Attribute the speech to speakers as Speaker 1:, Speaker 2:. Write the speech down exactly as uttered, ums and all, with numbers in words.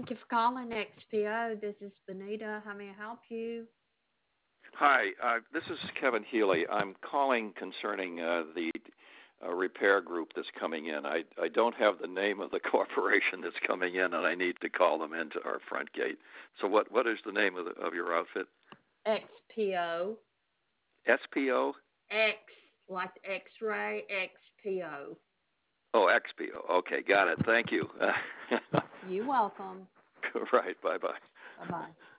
Speaker 1: Thank you for calling X P O. This is Benita. How may I help you?
Speaker 2: Hi, uh, this is Kevin Healy. I'm calling concerning uh, the uh, repair group that's coming in. I, I don't have the name of the corporation that's coming in, and I need to call them into our front gate. So what, what is the name of, the, of your outfit?
Speaker 1: X P O.
Speaker 2: S P O?
Speaker 1: X, like X-ray, X P O.
Speaker 2: Oh, X P O. Okay, got it. Thank you.
Speaker 1: You're welcome.
Speaker 2: Right, bye-bye.
Speaker 1: Bye-bye.